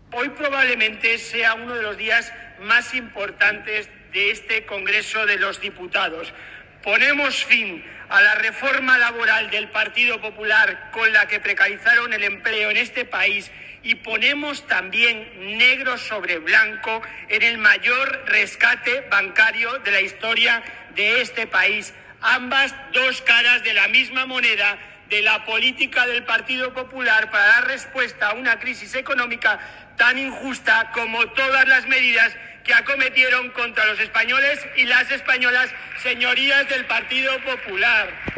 Hoy probablemente sea uno de los días más importantes de este Congreso de los Diputados. Ponemos fin a la reforma laboral del Partido Popular con la que precarizaron el empleo en este país y ponemos también negro sobre blanco en el mayor rescate bancario de la historia de este país. Ambas dos caras de la misma moneda de la política del Partido Popular para dar respuesta a una crisis económica tan injusta como todas las medidas que acometieron contra los españoles y las españolas, señorías del Partido Popular.